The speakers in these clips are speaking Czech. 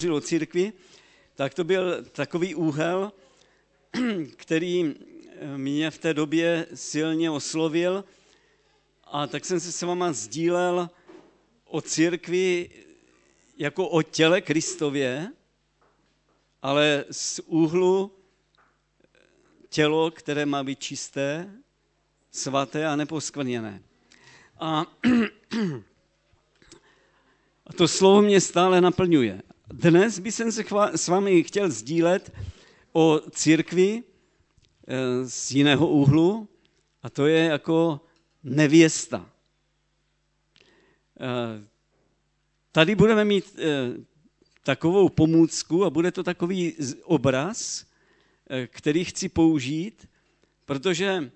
o církvi, tak to byl takový úhel, který mě v té době silně oslovil, a tak jsem se s váma sdílel o církvi jako o těle Kristově, ale z úhlu tělo, které má být čisté, svaté a neposkvrněné. A to slovo mě stále naplňuje. Dnes bych se s vámi chtěl sdílet o církvi z jiného úhlu, a to je jako nevěsta. Tady budeme mít takovou pomůcku a bude to takový obraz, který chci použít, protože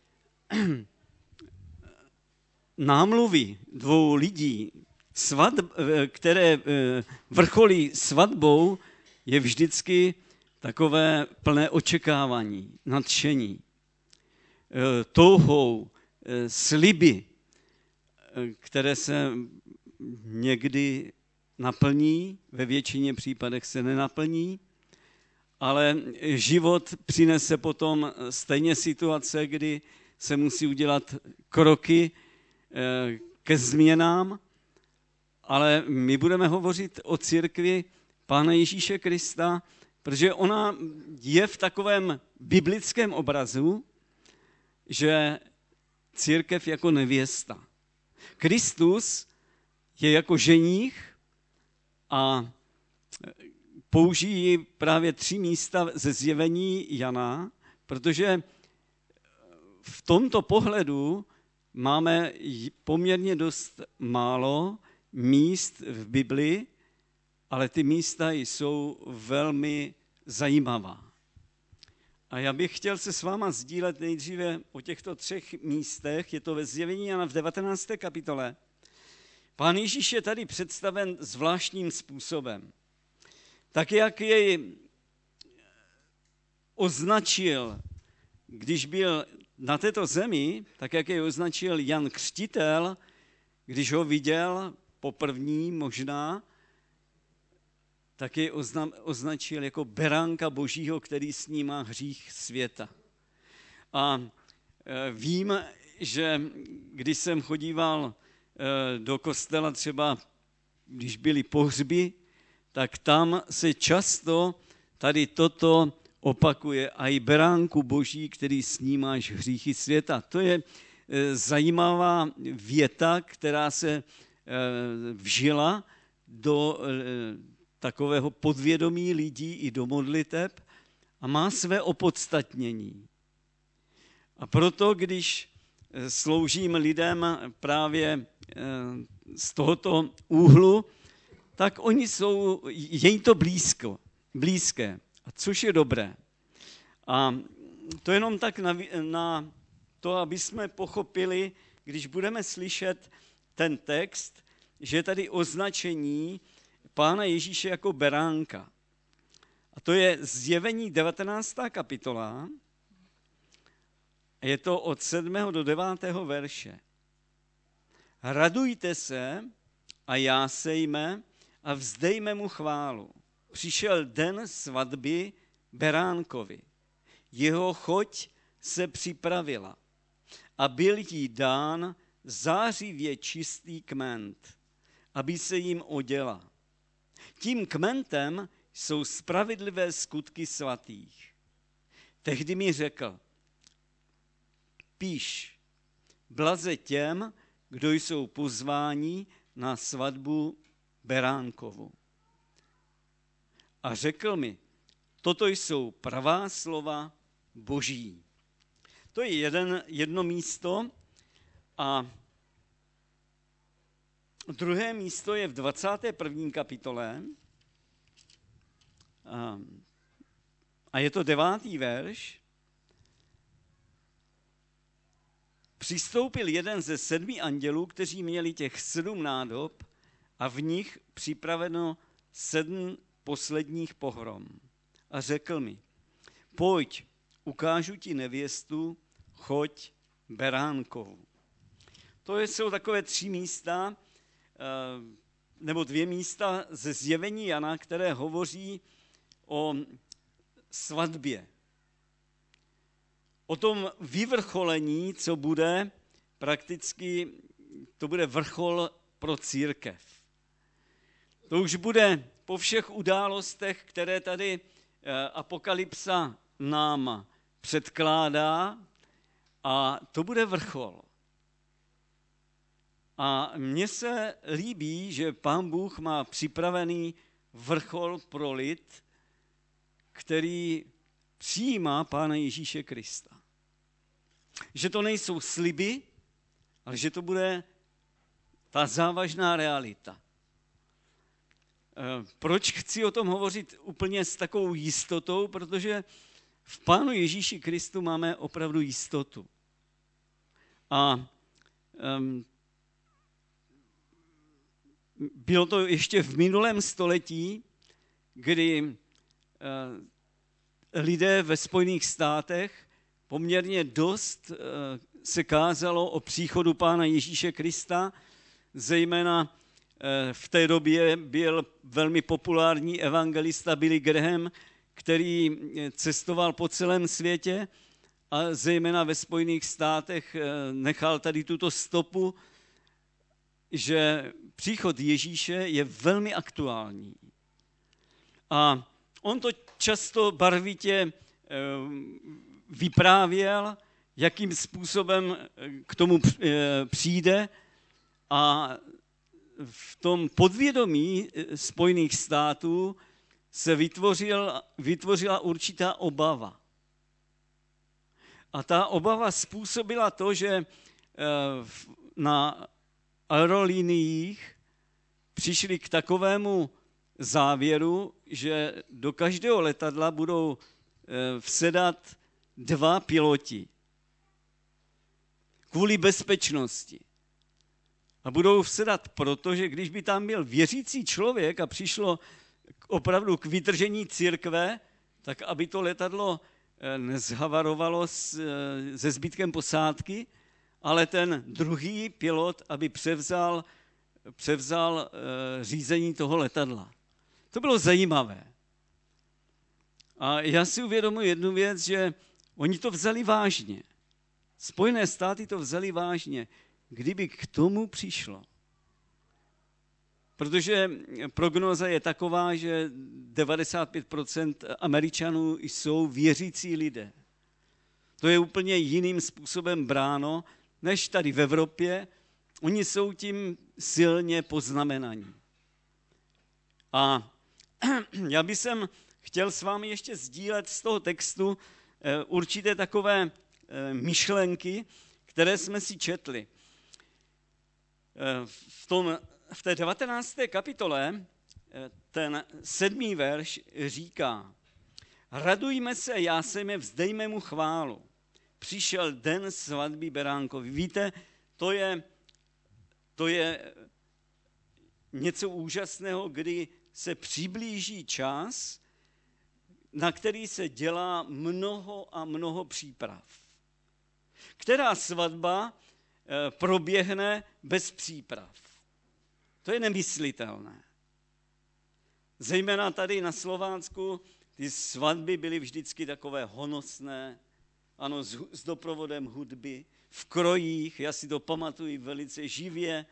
námluvy dvou lidí, které vrcholí svatbou, je vždycky takové plné očekávání, nadšení, touhou, sliby, které se někdy naplní, ve většině případech se nenaplní, ale život přinese potom stejně situace, kdy se musí udělat kroky ke změnám, ale my budeme hovořit o církvi Pána Ježíše Krista, protože ona je v takovém biblickém obrazu, že církev jako nevěsta. Kristus je jako ženích a použijí právě 3 místa ze zjevení Jana, protože v tomto pohledu máme poměrně dost málo míst v Biblii, ale ty místa jsou velmi zajímavá. A já bych chtěl se s váma sdílet nejdříve o těchto 3 místech. Je to ve zjevení Jana v 19. kapitole. Pán Ježíš je tady představen zvláštním způsobem. Tak, jak jej označil, když byl na této zemi, tak, jak jej označil Jan Křtitel, když ho viděl poprvní možná, tak jej označil jako beránka Božího, který snímá hřích světa. A vím, že když jsem chodíval do kostela třeba, když byly pohřby, tak tam se často tady toto opakuje. A i beránku Boží, který snímáš hříchy světa. To je zajímavá věta, která se vžila do takového podvědomí lidí i do modliteb a má své opodstatnění. A proto, když sloužím lidem právě z tohoto úhlu, tak je jim to blízké, a což je dobré. A to jenom tak na to, aby jsme pochopili, když budeme slyšet ten text, že je tady označení Pána Ježíše jako beránka. A to je Zjevení 19. kapitola, je to od 7. do 9. verše. Radujte se a jásejme a vzdejme mu chválu. Přišel den svatby beránkovi. Jeho choť se připravila a byl jí dán zářivě čistý kment, aby se jim oděla. Tím kmentem jsou spravedlivé skutky svatých. Tehdy mi řekl, píš, blaze těm, kdo jsou pozváni na svatbu beránkovu. A řekl mi, toto jsou pravá slova Boží. To je jedno místo a druhé místo je v 21. kapitole a je to 9. verš. Přistoupil jeden ze 7 andělů, kteří měli těch 7 nádob a v nich připraveno 7 posledních pohrom. A řekl mi, pojď, ukážu ti nevěstu, choď beránkovu. To jsou takové 3 místa nebo 2 místa ze Zjevení Jana, které hovoří o svatbě. O tom vyvrcholení, co bude, prakticky to bude vrchol pro církev. To už bude po všech událostech, které tady Apokalypsa nám předkládá, a to bude vrchol. A mně se líbí, že Pán Bůh má připravený vrchol pro lid, který přijímá Pána Ježíše Krista. Že to nejsou sliby, ale že to bude ta závažná realita. Proč chci o tom hovořit úplně s takovou jistotou? Protože v Pánu Ježíši Kristu máme opravdu jistotu. A bylo to ještě v minulém století, kdy lidé ve Spojených státech poměrně dost se kázalo o příchodu Pána Ježíše Krista, zejména v té době byl velmi populární evangelista Billy Graham, který cestoval po celém světě a zejména ve Spojených státech nechal tady tuto stopu, že příchod Ježíše je velmi aktuální. A on to často barvitě vyprávěl, jakým způsobem k tomu přijde, a v tom podvědomí Spojených států se vytvořila určitá obava. A ta obava způsobila to, že na aeroliniích přišli k takovému závěru, že do každého letadla budou vsedat 2 piloti kvůli bezpečnosti. A budou vsedat proto, že když by tam byl věřící člověk a přišlo opravdu k vytržení církve, tak aby to letadlo nezhavarovalo se zbytkem posádky, ale ten druhý pilot, aby převzal řízení toho letadla. To bylo zajímavé. A já si uvědomuji jednu věc, že oni to vzali vážně. Spojené státy to vzali vážně, kdyby k tomu přišlo. Protože prognóza je taková, že 95% Američanů jsou věřící lidé. To je úplně jiným způsobem bráno, než tady v Evropě. Oni jsou tím silně poznamenaní. A já bych chtěl s vámi ještě sdílet z toho textu určité takové myšlenky, které jsme si četli. V té 19. kapitole ten 7. verš říká: Radujme se, jásejme, vzdejme mu chválu. Přišel den svatby beránkovi. Víte, to je něco úžasného, kdy se přiblíží čas, na který se dělá mnoho a mnoho příprav. Která svatba proběhne bez příprav? To je nemyslitelné. Zejména tady na Slovánsku ty svatby byly vždycky takové honosné, ano, s doprovodem hudby, v krojích, já si to pamatuju velice živě.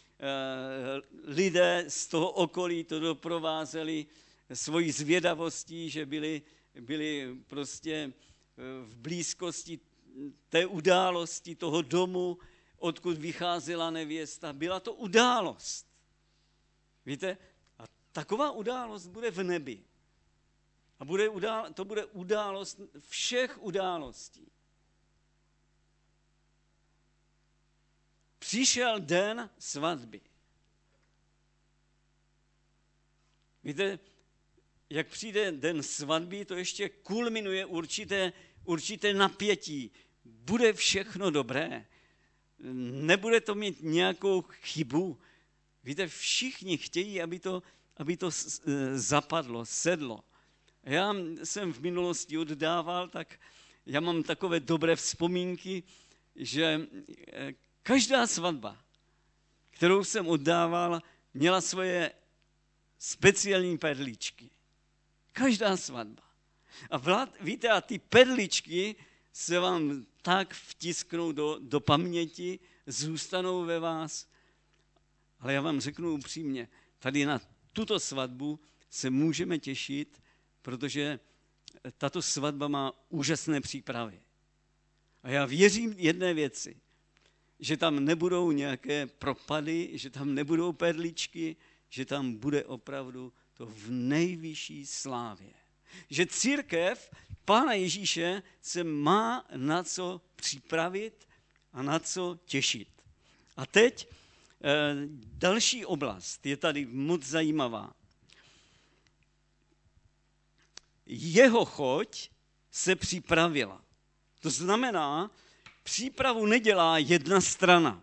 Lidé z toho okolí to doprovázeli svojí zvědavostí, že byli prostě v blízkosti té události, toho domu, odkud vycházela nevěsta. Byla to událost. Víte? A taková událost bude v nebi. A to bude událost všech událostí. Přišel den svatby. Víte, jak přijde den svatby, to ještě kulminuje určité napětí. Bude všechno dobré. Nebude to mít nějakou chybu. Víte, všichni chtějí, aby to zapadlo, sedlo. Já jsem v minulosti oddával, tak já mám takové dobré vzpomínky, že každá svatba, kterou jsem oddával, měla svoje speciální perličky. Každá svatba. A víte, a ty perličky se vám tak vtisknou do paměti, zůstanou ve vás. Ale já vám řeknu upřímně, tady na tuto svatbu se můžeme těšit, protože tato svatba má úžasné přípravy. A já věřím jedné věci, že tam nebudou nějaké propady, že tam nebudou perličky, že tam bude opravdu to v nejvyšší slávě. Že církev Pána Ježíše se má na co připravit a na co těšit. A teď další oblast je tady moc zajímavá. Jeho choť se připravila. To znamená, přípravu nedělá jedna strana.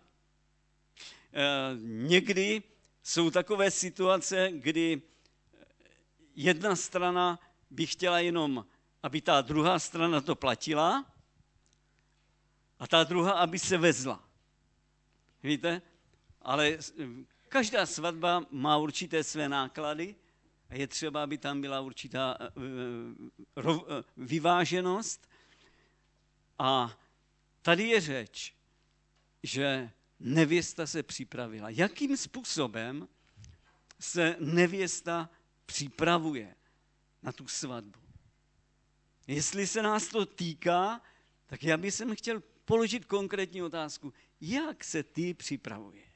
Někdy jsou takové situace, kdy jedna strana by chtěla jenom, aby ta druhá strana to platila a ta druhá, aby se vezla. Víte? Ale každá svatba má určité své náklady a je třeba, aby tam byla určitá vyváženost. A tady je řeč, že nevěsta se připravila. Jakým způsobem se nevěsta připravuje na tu svatbu? Jestli se nás to týká, tak já bych chtěl položit konkrétní otázku. Jak se ty připravuješ?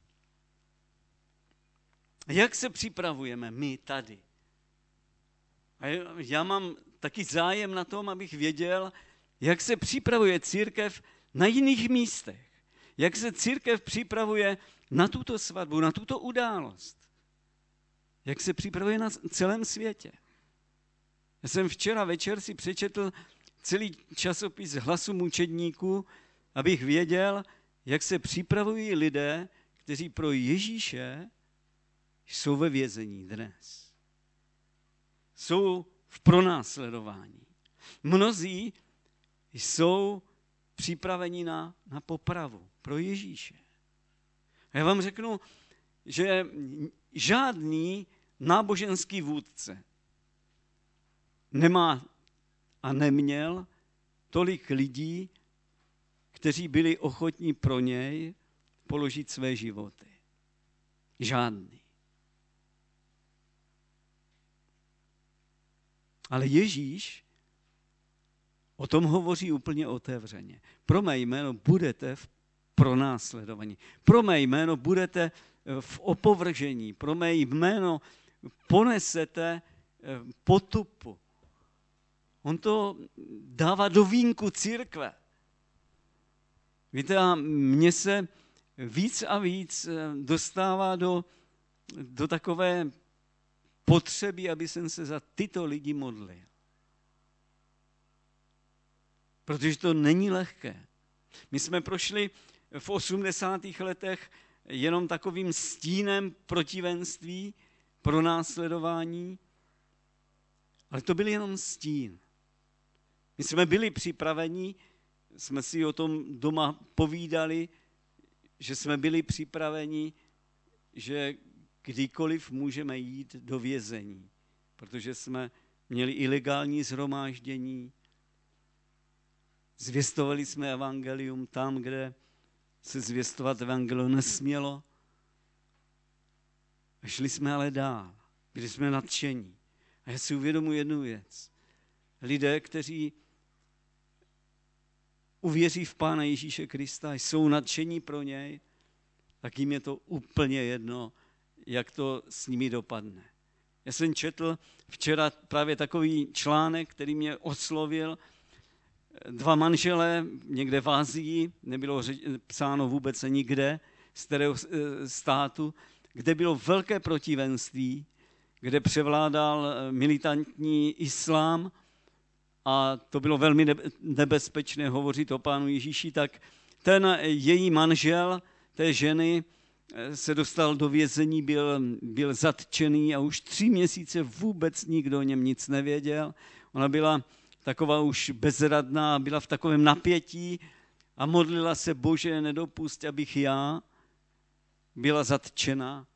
Jak se připravujeme my tady? A já mám taky zájem na tom, abych věděl, jak se připravuje církev na jiných místech. Jak se církev připravuje na tuto svatbu, na tuto událost. Jak se připravuje na celém světě. Já jsem včera večer si přečetl celý časopis Hlasu mučedníků, abych věděl, jak se připravují lidé, kteří pro Ježíše jsou ve vězení dnes. Jsou v pronásledování. Mnozí jsou připraveni na popravu pro Ježíše. A já vám řeknu, že žádný náboženský vůdce nemá a neměl tolik lidí, kteří byli ochotní pro něj položit své životy. Žádný. Ale Ježíš o tom hovoří úplně otevřeně. Pro mé jméno budete v pronásledovaní. Pro mé jméno budete v opovržení. Pro mé jméno ponesete potupu. On to dává do vínku církve. Víte, a mně se víc a víc dostává do takové potřeby, aby jsem se za tyto lidi modlil. Protože to není lehké. My jsme prošli v 80. letech jenom takovým stínem protivenství, pronásledování, ale to byl jenom stín. My jsme byli připraveni, jsme si o tom doma povídali, že jsme byli připraveni, že kdykoliv můžeme jít do vězení, protože jsme měli ilegální shromáždění, zvěstovali jsme evangelium tam, kde se zvěstovat evangelium nesmělo. A šli jsme ale dál, byli jsme nadšení. A já si uvědomuji jednu věc. Lidé, kteří uvěří v Pána Ježíše Krista, jsou nadšení pro něj, tak jim je to úplně jedno, jak to s nimi dopadne. Já jsem četl včera právě takový článek, který mě oslovil. 2 manželé někde v Asii, nebylo psáno vůbec nikde, z kterého státu, kde bylo velké protivenství, kde převládal militantní islám a to bylo velmi nebezpečné hovořit o Pánu Ježíši, tak ten její manžel, té ženy, se dostal do vězení, byl zatčený a už 3 měsíce vůbec nikdo o něm nic nevěděl. Ona byla taková už bezradná, byla v takovém napětí a modlila se: Bože, nedopusť, abych já byla zatčena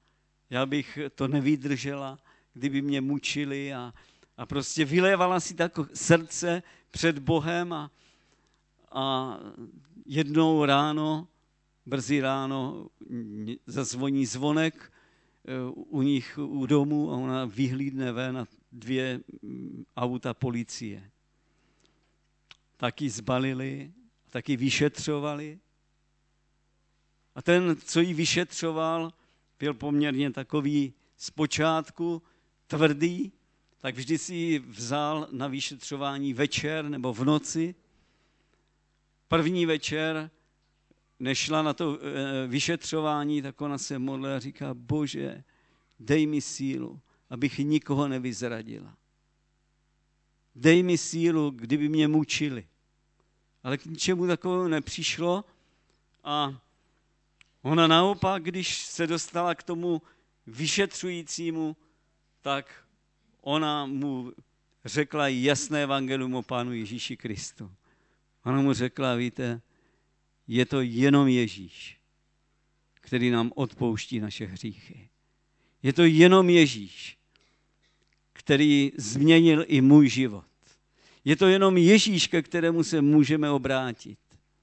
já bych to nevydržela, kdyby mě mučili a prostě vylévala si tak srdce před Bohem a jednou ráno, brzy ráno, zazvoní zvonek u nich u domu a ona vyhlídne ven a 2 auta policie. Taky zbalili, taky vyšetřovali. A ten, co ji vyšetřoval, byl poměrně takový zpočátku tvrdý, tak vždy si ji vzal na vyšetřování večer nebo v noci. První večer, než šla na to vyšetřování, tak ona se modlila a říká, Bože, dej mi sílu, abych nikoho nevyzradila. Dej mi sílu, kdyby mě mučili. Ale k ničemu takovému nepřišlo a ona naopak, když se dostala k tomu vyšetřujícímu, tak ona mu řekla jasné evangelium o Pánu Ježíši Kristu. Ona mu řekla, víte, je to jenom Ježíš, který nám odpouští naše hříchy. Je to jenom Ježíš, který změnil i můj život. Je to jenom Ježíš, ke kterému se můžeme obrátit.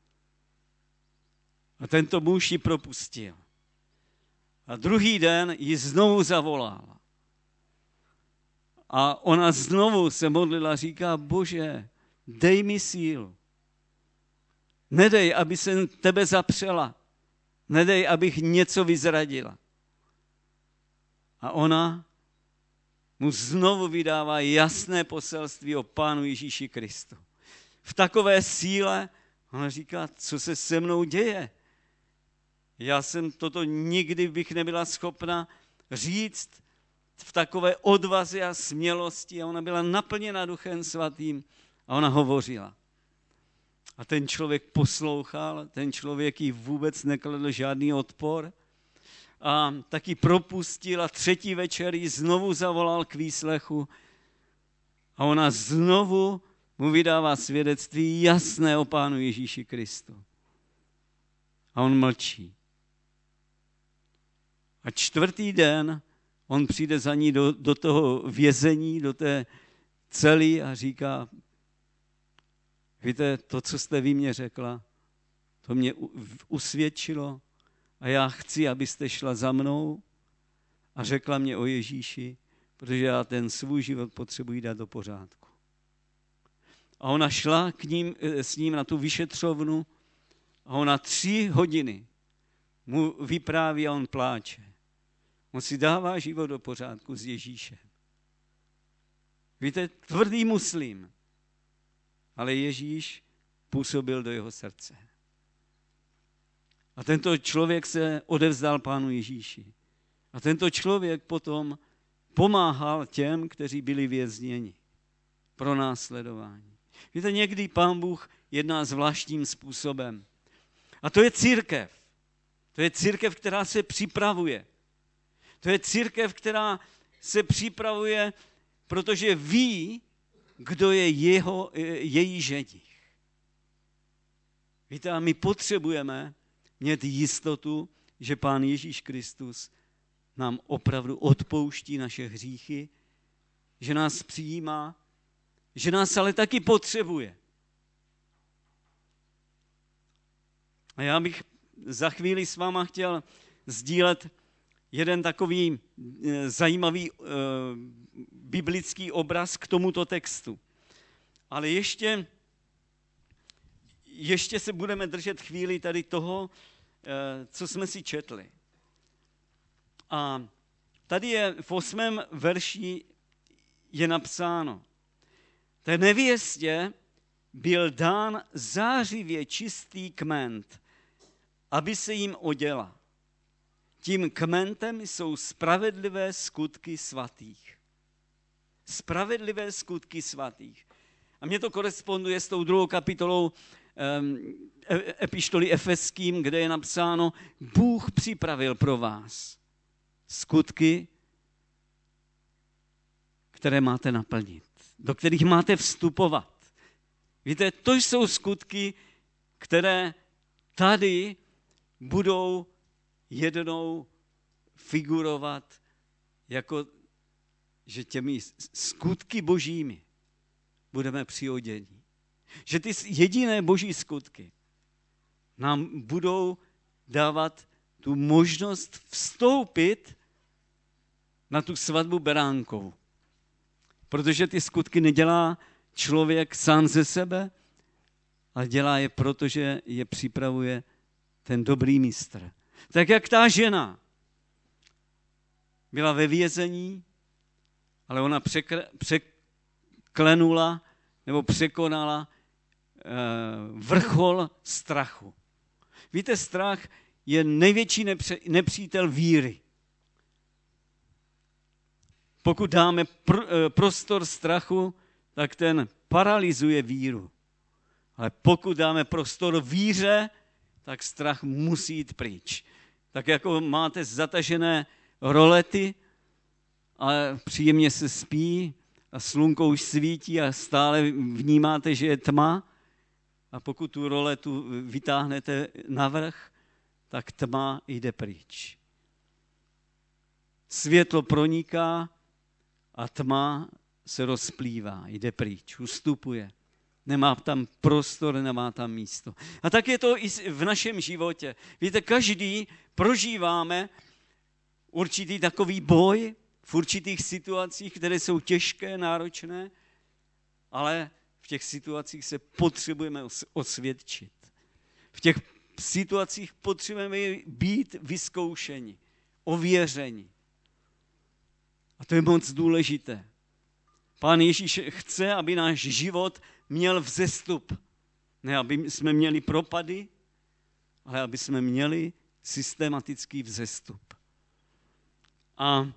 A tento muž ji propustil. A druhý den ji znovu zavolal. A ona znovu se modlila, říká, Bože, dej mi sílu. Nedej, aby se tebe zapřela. Nedej, abych něco vyzradila. A ona mu znovu vydává jasné poselství o Pánu Ježíši Kristu. V takové síle ona říká, co se se mnou děje. Já jsem toto nikdy bych nebyla schopna říct v takové odvaze a smělosti. A ona byla naplněna Duchem Svatým a ona hovořila. A ten člověk poslouchal, ten člověk jí vůbec nekladl žádný odpor. A taky propustil a 3. večer ji znovu zavolal k výslechu. A ona znovu mu vydává svědectví jasné o Pánu Ježíši Kristu. A on mlčí. A 4. den on přijde za ní do toho vězení, do té cely a říká, víte, to, co jste vy mě řekla, to mě usvědčilo a já chci, abyste šla za mnou a řekla mě o Ježíši, protože já ten svůj život potřebuji dát do pořádku. A ona šla s ním na tu vyšetřovnu a ona 3 hodiny mu vypráví a on pláče. On si dává život do pořádku s Ježíšem. Víte, tvrdý muslim, ale Ježíš působil do jeho srdce. A tento člověk se odevzdal Pánu Ježíši. A tento člověk potom pomáhal těm, kteří byli vězněni pro následování. Víte, někdy Pán Bůh jedná zvláštním způsobem. A to je církev. To je církev, která se připravuje. To je církev, která se připravuje, protože ví, kdo je její ženich. Víte, a my potřebujeme mít jistotu, že Pán Ježíš Kristus nám opravdu odpouští naše hříchy, že nás přijímá, že nás ale taky potřebuje. A já bych za chvíli s váma chtěl sdílet jeden takový zajímavý biblický obraz k tomuto textu. Ale ještě se budeme držet chvíli tady toho, co jsme si četli. A tady je v 8. verši je napsáno, té nevěstě byl dán zářivě čistý kment, aby se jim oděla. Tím kmentem jsou spravedlivé skutky svatých. Spravedlivé skutky svatých. A mně to koresponduje s tou 2. kapitolou epištoly Efeským, kde je napsáno, Bůh připravil pro vás skutky, které máte naplnit, do kterých máte vstupovat. Víte, to jsou skutky, které tady budou jednou figurovat jako, že těmi skutky božími budeme přioděni. Že ty jediné boží skutky nám budou dávat tu možnost vstoupit na tu svatbu beránkovou. Protože ty skutky nedělá člověk sám ze sebe, ale dělá je proto, že je připravuje ten dobrý mistr. Tak jak ta žena byla ve vězení, ale ona překlenula nebo překonala vrchol strachu. Víte, strach je největší nepřítel víry. Pokud dáme prostor strachu, tak ten paralyzuje víru. Ale pokud dáme prostor víře, tak strach musí jít pryč. Tak jako máte zatažené rolety a příjemně se spí a slunko už svítí a stále vnímáte, že je tma, a pokud tu roletu vytáhnete navrch, tak tma jde pryč. Světlo proniká a tma se rozplývá, jde pryč, ustupuje. Nemá tam prostor, nemá tam místo. A tak je to i v našem životě. Víte, každý prožíváme určitý takový boj v určitých situacích, které jsou těžké, náročné, ale v těch situacích se potřebujeme osvědčit. V těch situacích potřebujeme být vyzkoušeni, ověřeni. A to je moc důležité. Pán Ježíš chce, aby náš život měl vzestup. Ne, aby jsme měli propady, ale aby jsme měli systematický vzestup. A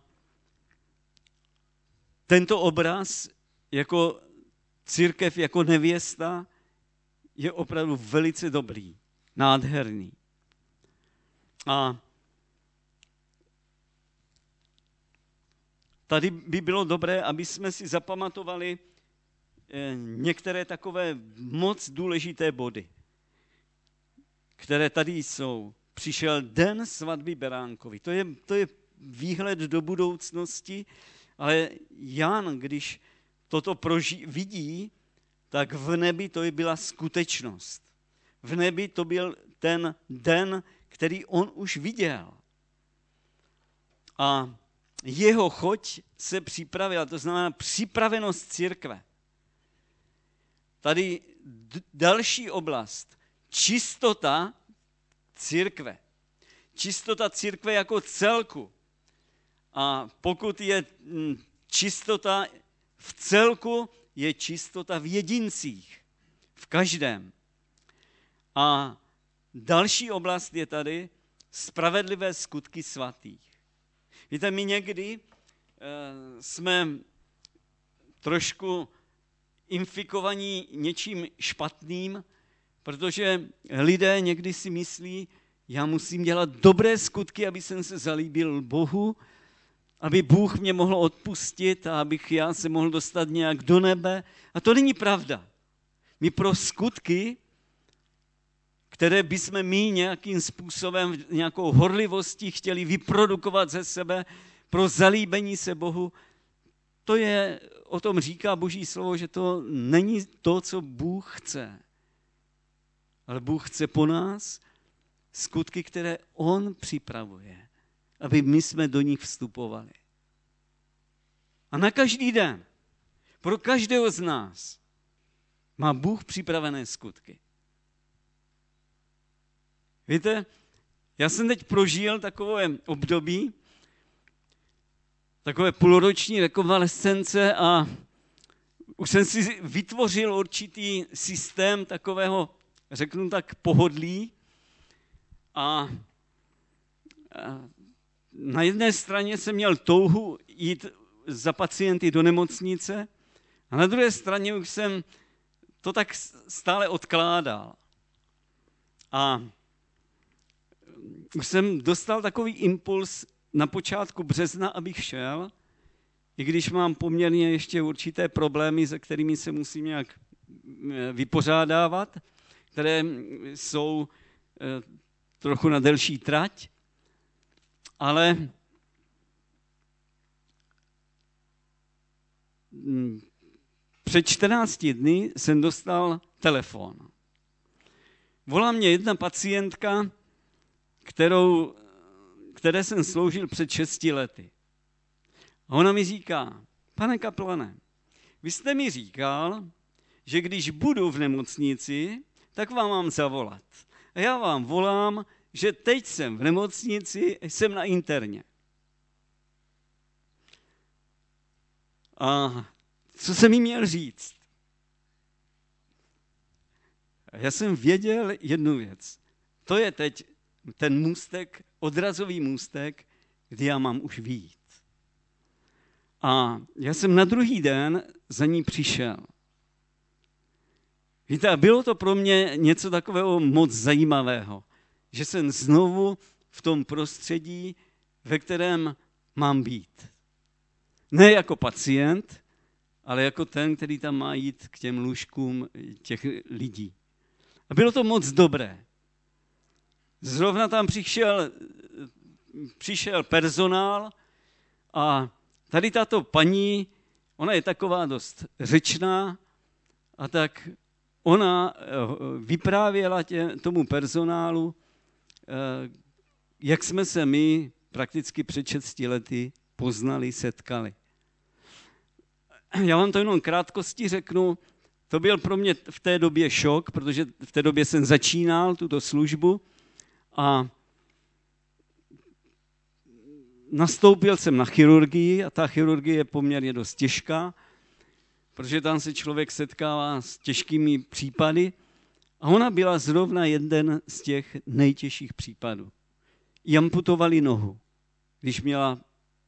tento obraz jako církev, jako nevěsta je opravdu velice dobrý, nádherný. A tady by bylo dobré, aby jsme si zapamatovali některé takové moc důležité body, které tady jsou. Přišel den svatby beránkovy. To je výhled do budoucnosti, ale Jan, když toto vidí, tak v nebi to byla skutečnost. V nebi to byl ten den, který on už viděl. A jeho choď se připravila, to znamená připravenost církve. Tady další oblast, čistota církve. Čistota církve jako celku. A pokud je čistota v celku, je čistota v jedincích, v každém. A další oblast je tady spravedlivé skutky svatých. Víte, my někdy jsme trošku infikovaní něčím špatným, protože lidé někdy si myslí, já musím dělat dobré skutky, aby jsem se zalíbil Bohu, aby Bůh mě mohl odpustit a abych já se mohl dostat nějak do nebe. A to není pravda. My pro skutky, které bychom my nějakým způsobem, nějakou horlivostí chtěli vyprodukovat ze sebe pro zalíbení se Bohu, to je, o tom říká Boží slovo, že to není to, co Bůh chce. Ale Bůh chce po nás skutky, které on připravuje, aby my jsme do nich vstupovali. A na každý den, pro každého z nás, má Bůh připravené skutky. Víte, já jsem teď prožil takové období, takové půlroční rekonvalescence a už jsem si vytvořil určitý systém takového, řeknu tak, pohodlí. A na jedné straně jsem měl touhu jít za pacienty do nemocnice a na druhé straně už jsem to tak stále odkládal. A už jsem dostal takový impuls na počátku března, abych šel, i když mám poměrně ještě určité problémy, se kterými se musím nějak vypořádávat, které jsou trochu na delší trať, ale před 14 dny jsem dostal telefon. Volá mě jedna pacientka, které jsem sloužil před 6 lety. A ona mi říká, pane kaplane, vy jste mi říkal, že když budu v nemocnici, tak vám mám zavolat. A já vám volám, že teď jsem v nemocnici, jsem na interně. A co jsem jí měl říct? Já jsem věděl jednu věc. To je teď ten můstek, odrazový můstek, kdy já mám už vyjít. A já jsem na druhý den za ní přišel. Víte, a bylo to pro mě něco takového moc zajímavého, že jsem znovu v tom prostředí, ve kterém mám být. Ne jako pacient, ale jako ten, který tam má jít k těm lůžkům těch lidí. A bylo to moc dobré. Zrovna tam přišel personál a tady tato paní, ona je taková dost řečná, a tak ona vyprávěla tomu personálu, jak jsme se my prakticky před 6 lety poznali, setkali. Já vám to jenom krátkosti řeknu, to byl pro mě v té době šok, protože v té době jsem začínal tuto službu a nastoupil jsem na chirurgii a ta chirurgie je poměrně dost těžká, protože tam se člověk setkává s těžkými případy a ona byla zrovna jeden z těch nejtěžších případů. Jí amputovali nohu, když měla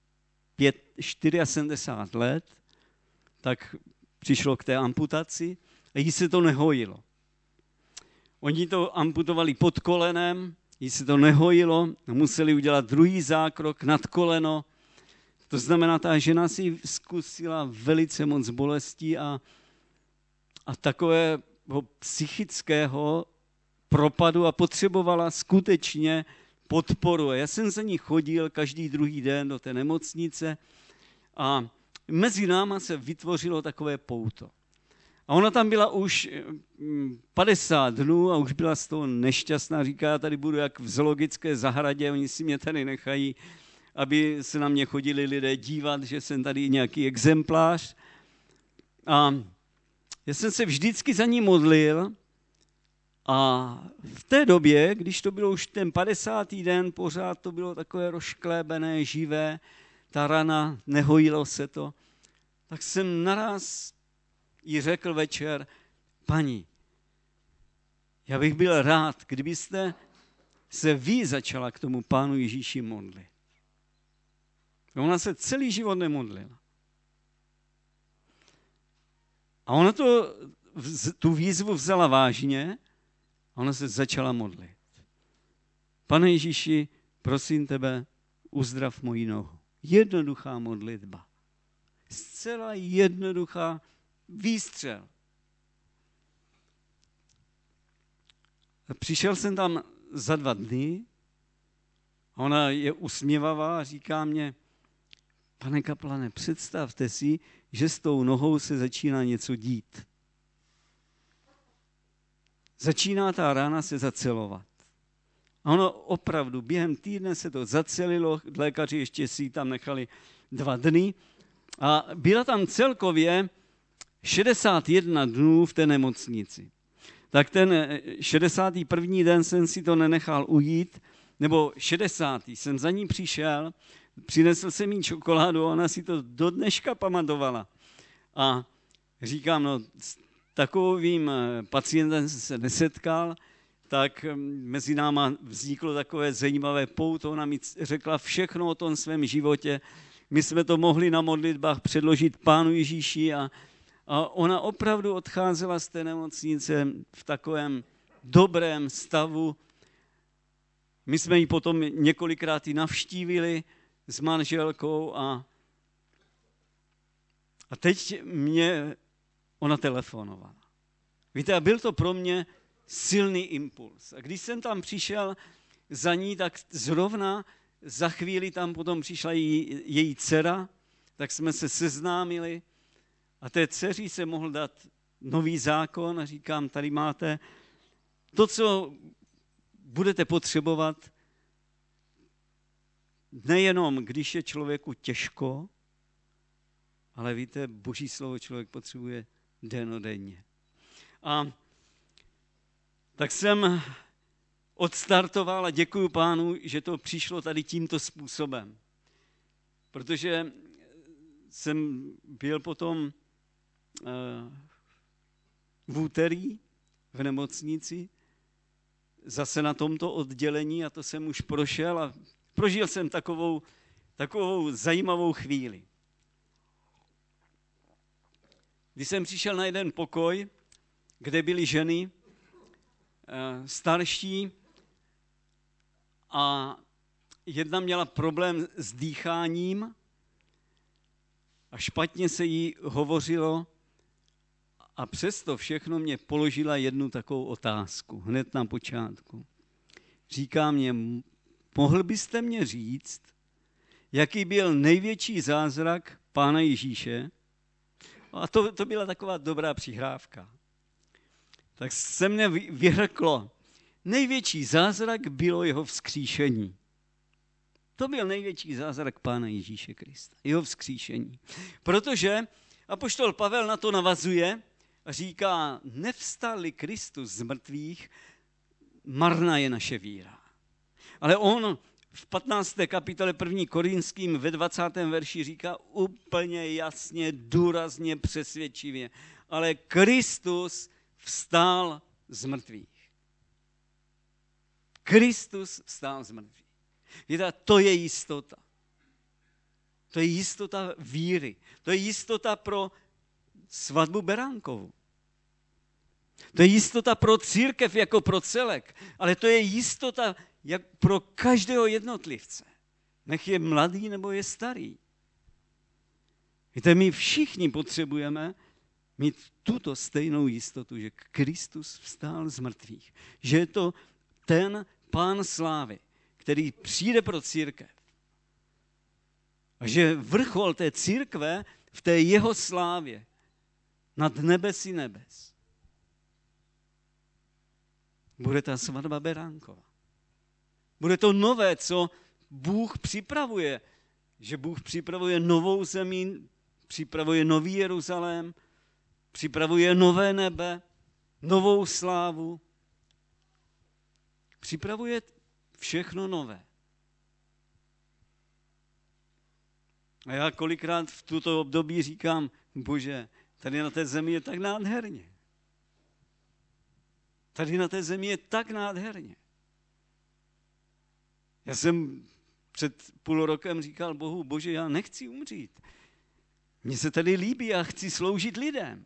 74 let, tak přišlo k té amputaci a jí se to nehojilo. Oni to amputovali pod kolenem, jí se to nehojilo, museli udělat druhý zákrok nad koleno. To znamená, ta žena si zkusila velice moc bolestí a takového psychického propadu a potřebovala skutečně podporu. Já jsem za ní chodil každý druhý den do té nemocnice a mezi náma se vytvořilo takové pouto. A ona tam byla už 50 dnů a už byla z toho nešťastná. Říká, já tady budu jak v zoologické zahradě, oni si mě tady nechají, aby se na mě chodili lidé dívat, že jsem tady nějaký exemplář. A já jsem se vždycky za ní modlil a v té době, když to bylo už ten 50. den, pořád to bylo takové rozšklébené, živé, ta rana, nehojilo se to, tak jsem naraz jí řekl večer, paní, já bych byl rád, kdybyste se vy začala k tomu Pánu Ježíši modlit. Ona se celý život nemodlila. A ona tu výzvu vzala vážně a ona se začala modlit. Pane Ježíši, prosím tebe, uzdrav moji nohu. Jednoduchá modlitba. Zcela jednoduchá výstřel. Přišel jsem tam za 2 dny, ona je usměvavá a říká mě, pane kaplane, představte si, že s tou nohou se začíná něco dít. Začíná ta rána se zacelovat. A ono opravdu během týdne se to zacelilo, lékaři ještě si ji tam nechali 2 dny a byla tam celkově 61 dnů v té nemocnici. Tak ten 61. den jsem si to nenechal ujít, nebo 60. jsem za ní přišel, přinesl jsem jí čokoládu a ona si to do dneška pamatovala. A říkám, no s takovým pacientem jsem se nesetkal, tak mezi náma vzniklo takové zajímavé pouto, ona mi řekla všechno o tom svém životě. My jsme to mohli na modlitbách předložit Pánu Ježíši a ona opravdu odcházela z té nemocnice v takovém dobrém stavu. My jsme ji potom několikrát i navštívili s manželkou a teď mě ona telefonovala. Víte, a byl to pro mě silný impuls. A když jsem tam přišel za ní, tak zrovna za chvíli tam potom přišla její dcera, tak jsme se seznámili A té dceři se mohl dát nový zákon a říkám, tady máte to, co budete potřebovat, nejenom když je člověku těžko, ale víte, Boží slovo člověk potřebuje dennodenně. A tak jsem odstartoval a děkuju Pánu, že to přišlo tady tímto způsobem. Protože jsem byl potom v úterý v nemocnici, zase na tomto oddělení a to jsem už prošel a prožil jsem takovou zajímavou chvíli. Když jsem přišel na jeden pokoj, kde byly ženy starší a jedna měla problém s dýcháním a špatně se jí hovořilo a přesto všechno mě položila jednu takovou otázku hned na počátku. Říká mě, mohl byste mě říct, jaký byl největší zázrak Pána Ježíše? A to byla taková dobrá přihrávka. Tak se mne vyhrklo. Největší zázrak bylo jeho vzkříšení. To byl největší zázrak Pána Ježíše Krista. Jeho vzkříšení. Protože apoštol Pavel na to navazuje a říká, nevstal-li Kristus z mrtvých, marná je naše víra. Ale on v 15. kapitole 1. Korinským ve 20. verši říká úplně jasně, důrazně, přesvědčivě. Ale Kristus vstal z mrtvých. Kristus vstal z mrtvých. To je jistota. To je jistota víry. To je jistota pro svatbu Beránkovu. To je jistota pro církev jako pro celek, ale to je jistota jak pro každého jednotlivce. Nech je mladý nebo je starý. Víte, my všichni potřebujeme mít tuto stejnou jistotu, že Kristus vstál z mrtvých. Že je to ten Pán slávy, který přijde pro církev. A že vrchol té církve v té jeho slávě nad nebesy nebes bude ta svatba Beránkova. Bude to nové, co Bůh připravuje. Že Bůh připravuje novou zemi, připravuje nový Jeruzalém, připravuje nové nebe, novou slávu. Připravuje všechno nové. A já kolikrát v tuto období říkám, Bože, tady na té zemi je tak nádherně. Tady na té zemi je tak nádherně. Já jsem před půl rokem říkal Bohu, Bože, já nechci umřít. Mně se tady líbí, já chci sloužit lidem.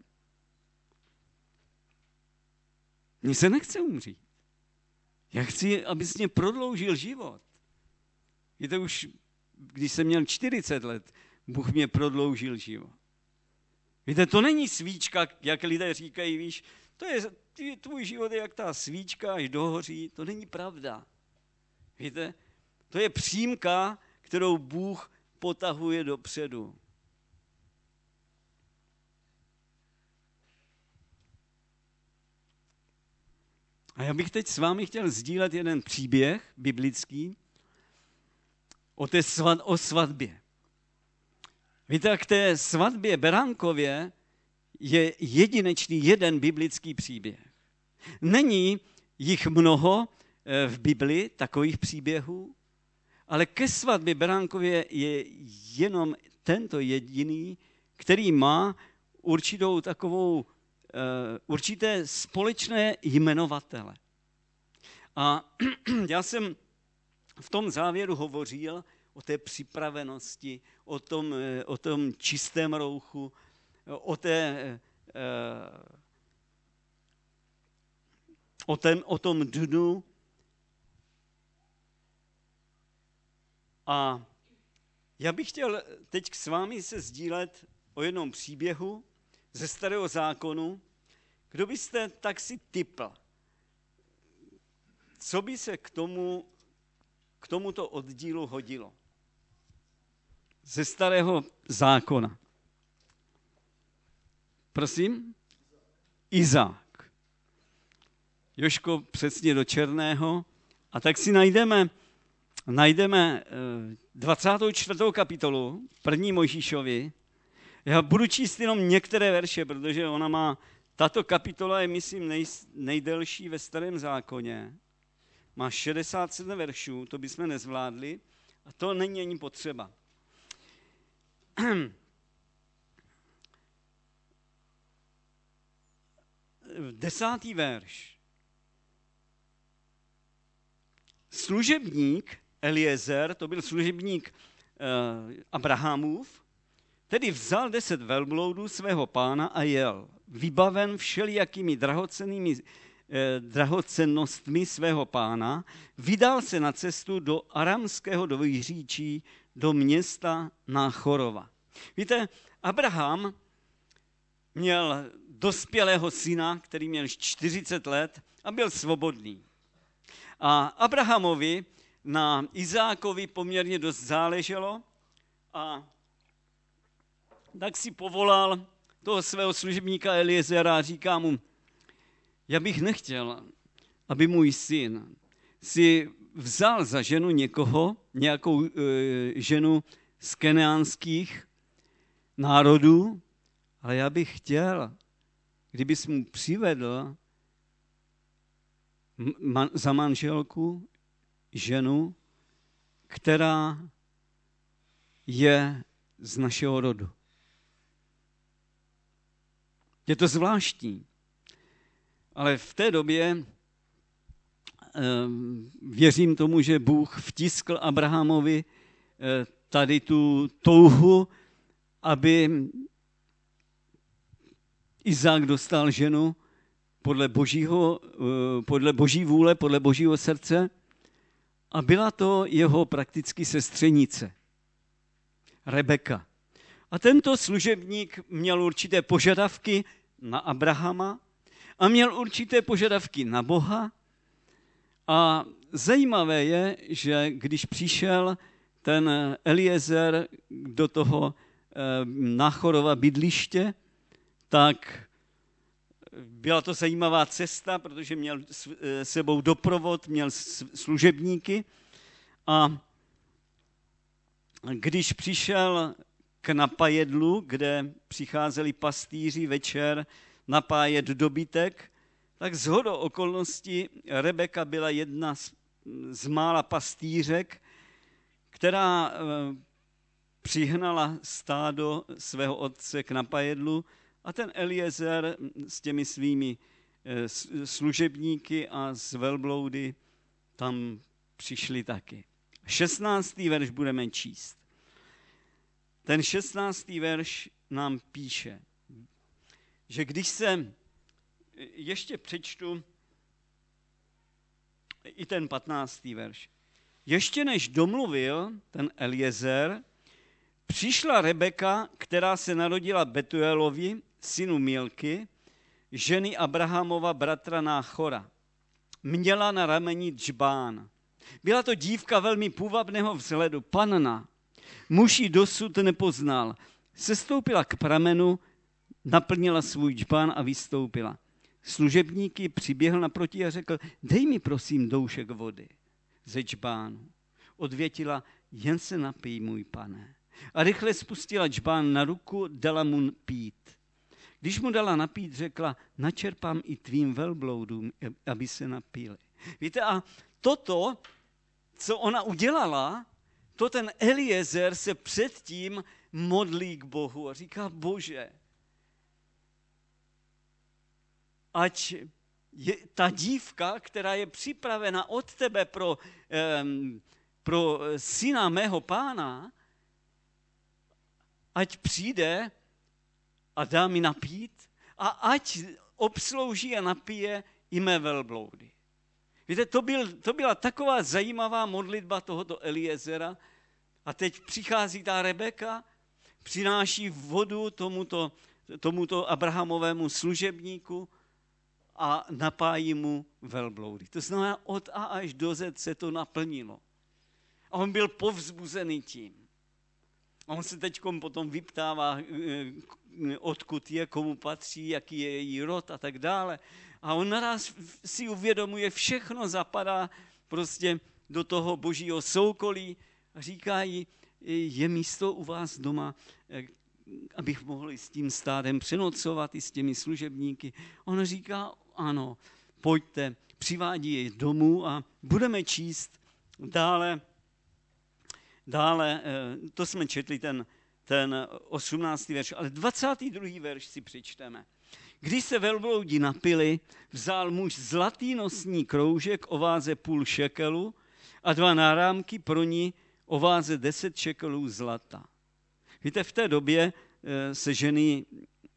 Mně se nechce umřít. Já chci, abys mě prodloužil život. Víte, už když jsem měl 40 let, Bůh mě prodloužil život. Víte, to není svíčka, jak lidé říkají, víš, tvůj život je jak ta svíčka, až dohoří. To není pravda. Víte, to je přímka, kterou Bůh potahuje dopředu. A já bych teď s vámi chtěl sdílet jeden příběh biblický o svatbě. Víte, k té svatbě Beránkově je jedinečný jeden biblický příběh. Není jich mnoho v Bibli, takových příběhů, ale ke svatbě Beránkově je jenom tento jediný, který má určité společné jmenovatele. A já jsem v tom závěru hovořil o té připravenosti, o tom čistém rouchu, o tom dnu. A já bych chtěl teď s vámi se sdílet o jednom příběhu ze Starého zákonu. Kdo byste tak si tipl, co by se k tomuto oddílu hodilo? Ze Starého zákona. Prosím? Izák. Jožko přesně do černého. A tak si najdeme 24. kapitolu, 1. Mojžíšovi. Já budu číst jenom některé verše, protože tato kapitola je, myslím, nejdelší ve Starém zákoně. Má 67 veršů, to bychom nezvládli a to není ani potřeba. 10. verš. Služebník Eliezer, to byl služebník Abrahamův, tedy vzal 10 velbloudů svého pána a jel, vybaven všelijakými drahocennostmi svého pána, vydal se na cestu do aramského dvojříčí, do města Náchorova. Víte, Abraham měl dospělého syna, který měl 40 let a byl svobodný. A Abrahamovi na Izákovi poměrně dost záleželo a tak si povolal toho svého služebníka Eliezera a říká mu, já bych nechtěl, aby můj syn si vzal za ženu nějakou ženu z keneánských národů, ale já bych chtěl, kdybys mu přivedl za manželku ženu, která je z našeho rodu. Je to zvláštní, ale v té době věřím tomu, že Bůh vtiskl Abrahamovi tady tu touhu, aby Izák dostal ženu podle boží vůle, podle božího srdce a byla to jeho prakticky sestřenice, Rebeka. A tento služebník měl určité požadavky na Abrahama a měl určité požadavky na Boha. A zajímavé je, že když přišel ten Eliezer do toho Náchorova bydliště, tak byla to zajímavá cesta, protože měl sebou doprovod, měl služebníky a když přišel k napajedlu, kde přicházeli pastýři večer napájet dobytek, tak shodou okolností Rebeka byla jedna z mála pastýřek, která přihnala stádo svého otce k napajedlu a ten Eliezer s těmi svými služebníky a s velbloudy tam přišli taky. 16. verš budeme číst. Ten 16. verš nám píše, že když se ještě přečtu i ten 15. verš. Ještě než domluvil ten Eliezer, přišla Rebeka, která se narodila Betuelovi, synu Milky, ženy Abrahamova bratra Náchora. Měla na rameni džbán. Byla to dívka velmi půvabného vzhledu, panna. Muž ji dosud nepoznal. Sestoupila k pramenu, naplnila svůj džbán a vystoupila. Služebníky přiběhl naproti a řekl, dej mi prosím doušek vody ze džbánu. Odvětila, jen se napij, můj pane. A rychle spustila džbán na ruku, dala mu pít. Když mu dala napít, řekla, načerpám i tvým velbloudům, aby se napili. Víte, a toto, co ona udělala, to ten Eliezer se předtím modlí k Bohu a říká, Bože, ať je ta dívka, která je připravena od tebe pro syna mého pána, ať přijde a dá mi napít a ať obslouží a napije i mé velbloudy. Víte, to byla taková zajímavá modlitba tohoto Eliezera a teď přichází ta Rebeka, přináší vodu tomuto Abrahamovému služebníku a napájí mu velbloudy. To znamená, od A až do Z se to naplnilo. A on byl povzbuzený tím. A on se teď potom vyptává, odkud je, komu patří, jaký je její rod a tak dále. A on naraz si uvědomuje, všechno zapadá prostě do toho božího soukolí a říká jí, je místo u vás doma, abych mohl s tím stádem přenocovat i s těmi služebníky. On říká, ano, pojďte, přivádí jej domů a budeme číst dále, to jsme četli ten 18. verš, ale 22. verš si přečteme. Když se velbloudi napili, vzal muž zlatý nosní kroužek o váze 0,5 šekelu a 2 náramky pro ní o váze 10 šekelů zlata. Víte, v té době se ženy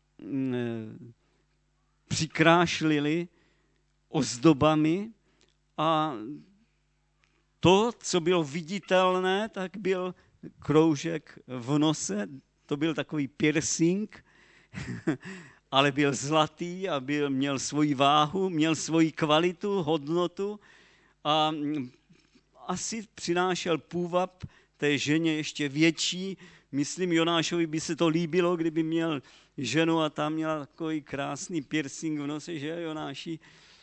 přikrášlily ozdobami a to, co bylo viditelné, tak byl kroužek v nose, to byl takový piercing, ale byl zlatý a měl svoji váhu, měl svoji kvalitu, hodnotu a asi přinášel půvab té ženě ještě větší. Myslím, Jonášovi by se to líbilo, kdyby měl ženu a tam měla takový krásný piercing v nose, že Jonáši?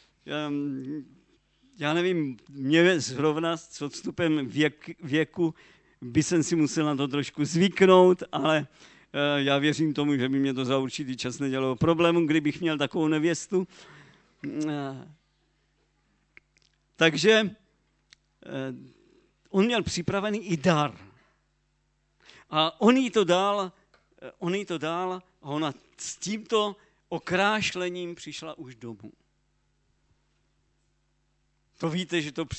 Já nevím, mě zrovna s odstupem věku by jsem si musel na to trošku zvyknout, ale já věřím tomu, že by mě to za určitý čas nedělalo problému, kdybych měl takovou nevěstu. Takže on měl připravený i dar. A on jí to dal a ona s tímto okrášlením přišla už domů. To víte, že to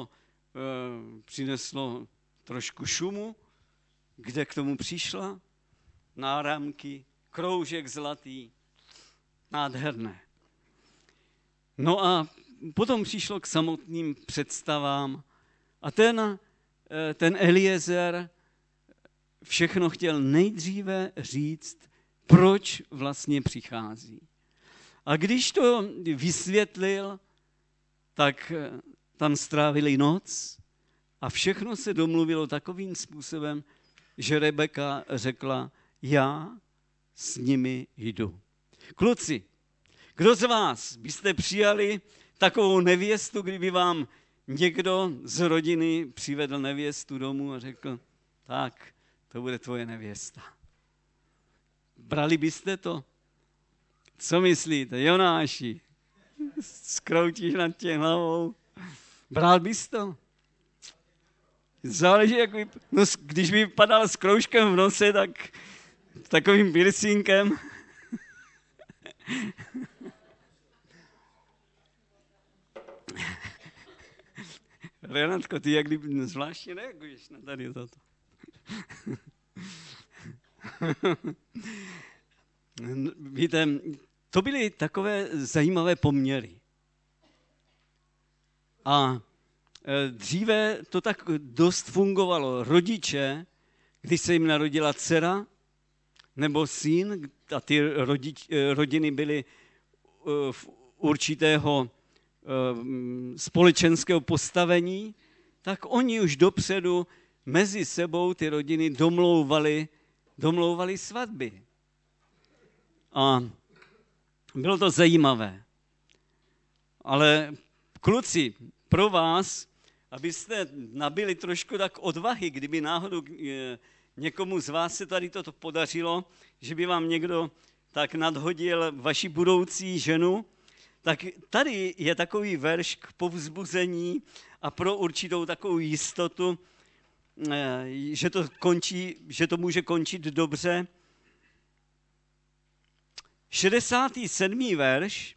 přineslo trošku šumu, kde k tomu přišla, náramky, kroužek zlatý, nádherné. No a potom přišlo k samotným představám a ten Eliezer všechno chtěl nejdříve říct, proč vlastně přichází. A když to vysvětlil, tak tam strávili noc a všechno se domluvilo takovým způsobem, že Rebeka řekla, já s nimi jdu. Kluci, kdo z vás byste přijali takovou nevěstu, kdyby vám někdo z rodiny přivedl nevěstu domů a řekl, tak, to bude tvoje nevěsta. Brali byste to? Co myslíte, Jonáši? Skroutíš nad tím hlavou. Bral bys to? Záleží, jak když by vypadal s kroužkem v nose, tak takovým piercingem. Renátko, ty jak kdyby zvláštně reaguješ na tady toto. Víte, to byly takové zajímavé poměry. A dříve to tak dost fungovalo. Rodiče, když se jim narodila dcera nebo syn, a ty rodiny byly v určitého společenského postavení, tak oni už dopředu mezi sebou ty rodiny domlouvali svatby. A bylo to zajímavé. Ale kluci, pro vás, abyste nabili trošku tak odvahy, kdyby náhodou někomu z vás se tady toto podařilo, že by vám někdo tak nadhodil vaši budoucí ženu, tak tady je takový verš k povzbuzení a pro určitou takovou jistotu, že to může končit dobře. 67. verš,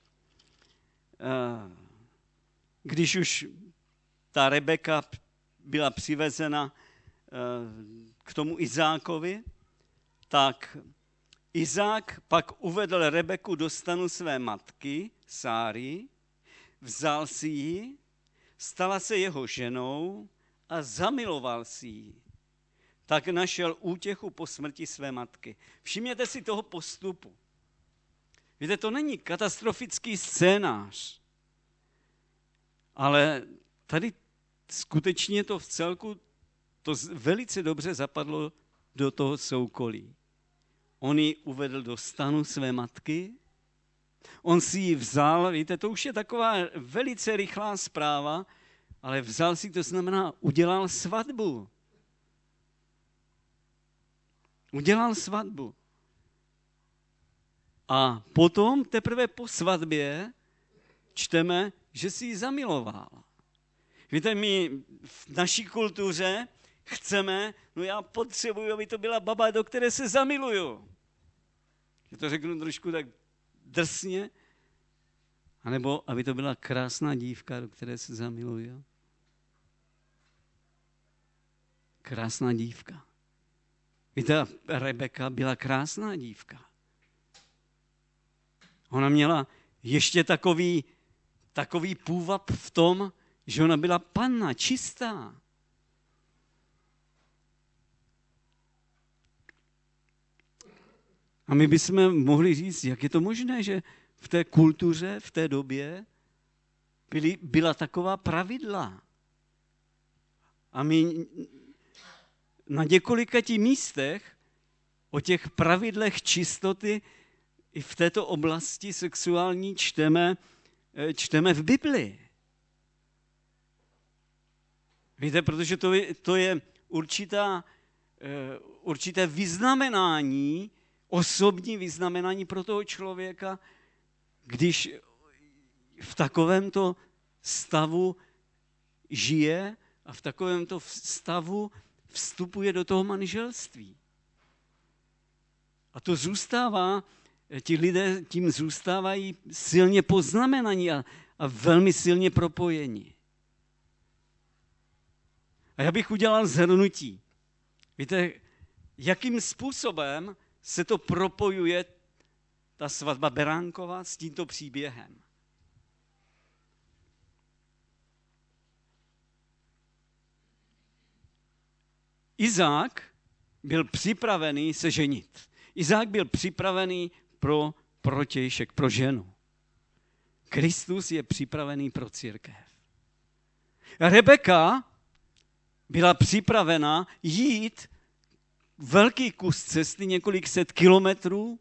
když už ta Rebeka byla přivezena k tomu Izákovi, tak Izák pak uvedl Rebeku do stanu své matky, Sáry, vzal si ji, stala se jeho ženou a zamiloval si ji. Tak našel útěchu po smrti své matky. Všimněte si toho postupu. Víte, to není katastrofický scénář, ale tady skutečně to v celku to velice dobře zapadlo do toho soukolí. on ji uvedl do stanu své matky, on si ji vzal, víte, to už je taková velice rychlá zpráva, ale vzal si, to znamená, udělal svatbu. Udělal svatbu. A potom teprve po svatbě čteme, že si ji zamiloval. Víte, my v naší kultuře chceme, no já potřebuji, aby to byla baba, do které se zamiluju. Já to řeknu trošku tak drsně, anebo aby to byla krásná dívka, do které se zamiluju. Krásná dívka. Víte, Rebeka byla krásná dívka. Ona měla ještě takový půvab v tom, že ona byla panna, čistá. A my bychom mohli říct, jak je to možné, že v té kultuře, v té době byla taková pravidla. A my na několika místech o těch pravidlech čistoty i v této oblasti sexuální čteme v Bibli. Víte, protože to je určité vyznamenání, osobní vyznamenání pro toho člověka, když v takovémto stavu žije a v takovémto stavu vstupuje do toho manželství. A to zůstává, ti lidé tím zůstávají silně poznamenaní a velmi silně propojeni. A já bych udělal shrnutí. Víte, jakým způsobem se to propojuje, ta svatba Beránkova, s tímto příběhem. Izák byl připravený se ženit. Izák byl připravený pro protějšek, pro ženu. Kristus je připravený pro církev. Rebeka byla připravena jít velký kus cesty, několik set kilometrů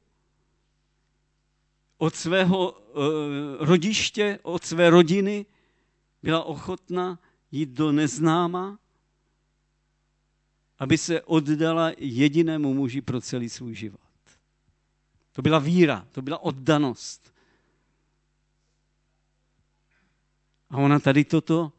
od svého rodiště, od své rodiny. Byla ochotna jít do neznáma, aby se oddala jedinému muži pro celý svůj život. To byla víra, to byla oddanost. A ona tady toto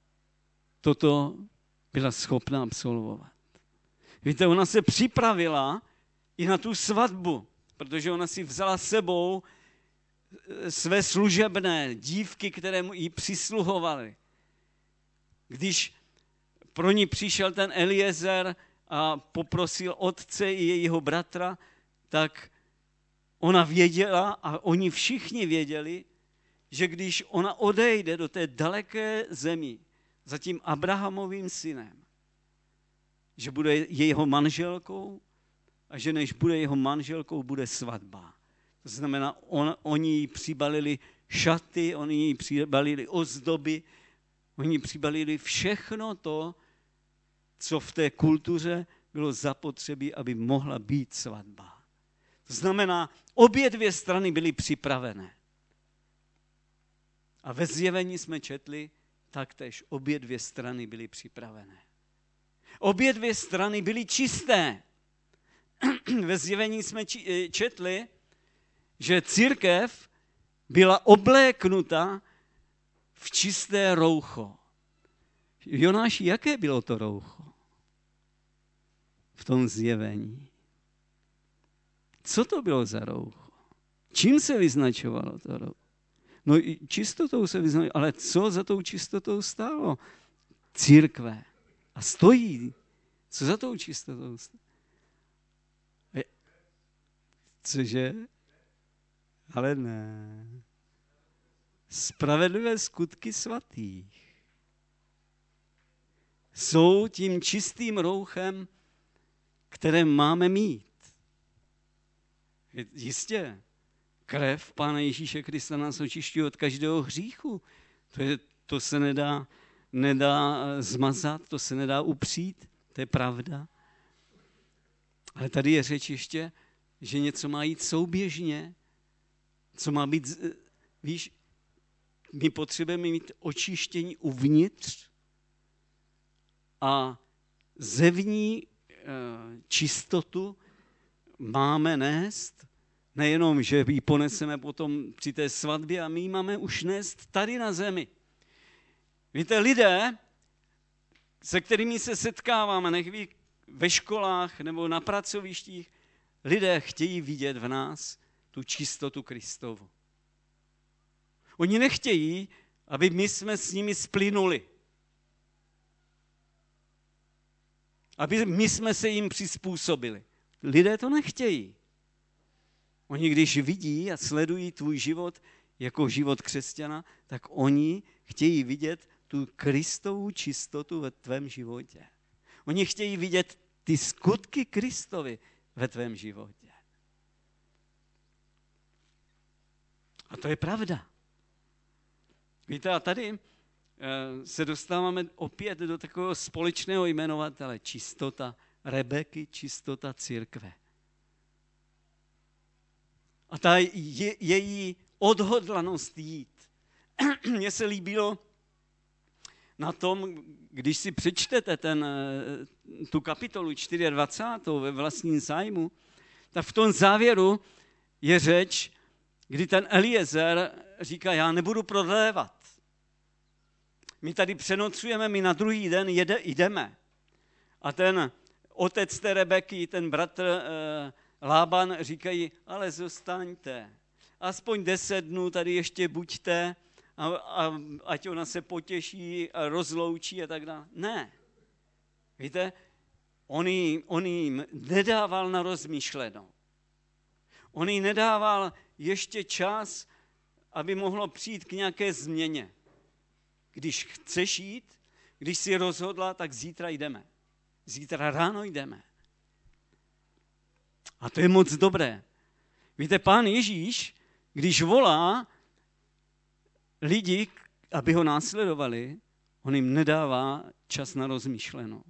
byla schopna absolvovat. Víte, ona se připravila i na tu svatbu, protože ona si vzala sebou své služebné dívky, které jí přisluhovaly. Když pro ní přišel ten Eliezer a poprosil otce i jejího bratra, tak ona věděla a oni všichni věděli, že když ona odejde do té daleké zemi za tím Abrahamovým synem, že bude jeho manželkou a že než bude jeho manželkou, bude svatba. To znamená, oni jí přibalili šaty, oni jí přibalili ozdoby, oni jí přibalili všechno to, co v té kultuře bylo zapotřebí, aby mohla být svatba. To znamená, obě dvě strany byly připravené. A ve Zjevení jsme četli, taktéž obě dvě strany byly připravené. Obě dvě strany byly čisté. Ve Zjevení jsme četli, že církev byla obléknuta v čisté roucho. Jonáši, jaké bylo to roucho v tom Zjevení? Co to bylo za roucho? Čím se vyznačovalo to roucho? No čistotou se vyznačovalo, ale co za tou čistotou stálo? Církve. A stojí. Co za tou čistotou stojí? Cože? Ale ne. Spravedlivé skutky svatých jsou tím čistým rouchem, které máme mít. Jistě, krev Pána Ježíše Krista nás očišťuje od každého hříchu. To se nedá zmazat, to se nedá upřít, to je pravda. Ale tady je řeč ještě že něco má jít souběžně, co má být, víš, my potřebujeme mít očištění uvnitř a zevní čistotu máme nést, nejenom, že ji poneseme potom při té svatbě, a my ji máme už nést tady na zemi. Víte, lidé, se kterými se setkáváme, nech ví ve školách nebo na pracovištích, lidé chtějí vidět v nás tu čistotu Kristovu. Oni nechtějí, aby my jsme s nimi splynuli. Aby my jsme se jim přizpůsobili. Lidé to nechtějí. Oni, když vidí a sledují tvůj život jako život křesťana, tak oni chtějí vidět tu Kristovu čistotu ve tvém životě. Oni chtějí vidět ty skutky Kristovy ve tvém životě. A to je pravda. Víte, a tady se dostáváme opět do takového společného jmenovatele. Čistota Rebeky, čistota církve. A ta její odhodlanost jít. Mně se líbilo na tom, když si přečtete tu kapitolu 24. ve vlastním zájmu, tak v tom závěru je řeč, kdy ten Eliezer říká, já nebudu prodlévat. My tady přenocujeme, my na druhý den jdeme. A ten otec té Rebeky, ten bratr Lában říkají, ale zůstaňte. Aspoň 10 dnů tady ještě buďte, a ať ona se potěší a rozloučí a tak dále. Ne. Víte, on jim nedával na rozmýšlenou. On jí nedával ještě čas, aby mohlo přijít k nějaké změně. Když chceš jít, když jsi rozhodla, tak zítra jdeme. Zítra ráno jdeme. A to je moc dobré. Víte, Pán Ježíš, když volá lidi, aby ho následovali, on jim nedává čas na rozmýšlenou.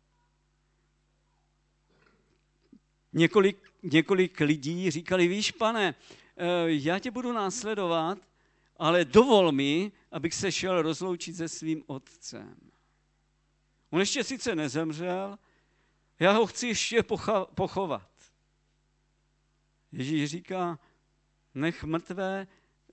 Několik lidí říkali, víš, Pane, já tě budu následovat, ale dovol mi, abych se šel rozloučit se svým otcem. On ještě sice nezemřel, já ho chci ještě pochovat. Ježíš říká, nech mrtvé,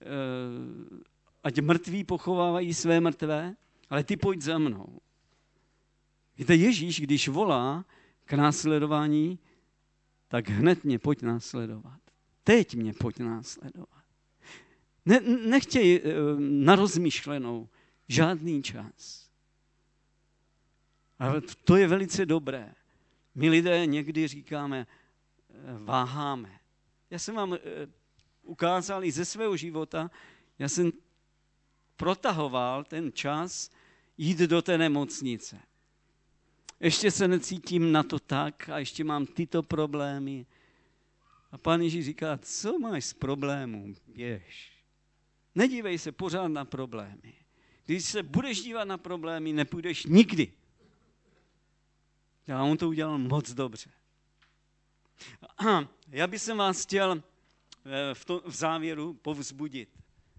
ať mrtví pochovávají své mrtvé, ale ty pojď za mnou. Víte, Ježíš, když volá k následování, tak hned mě pojď následovat. Teď mě pojď následovat. Nechtěj na rozmýšlenou žádný čas. A to je velice dobré. My lidé někdy říkáme, váháme. Já jsem vám ukázal i ze svého života, já jsem protahoval ten čas jít do té nemocnice. Ještě se necítím na to tak a ještě mám tyto problémy. A Pán Ježíš říká, co máš z problémů? Běž. Nedívej se pořád na problémy. Když se budeš dívat na problémy, nepůjdeš nikdy. A on to udělal moc dobře. Já bych vás chtěl v závěru povzbudit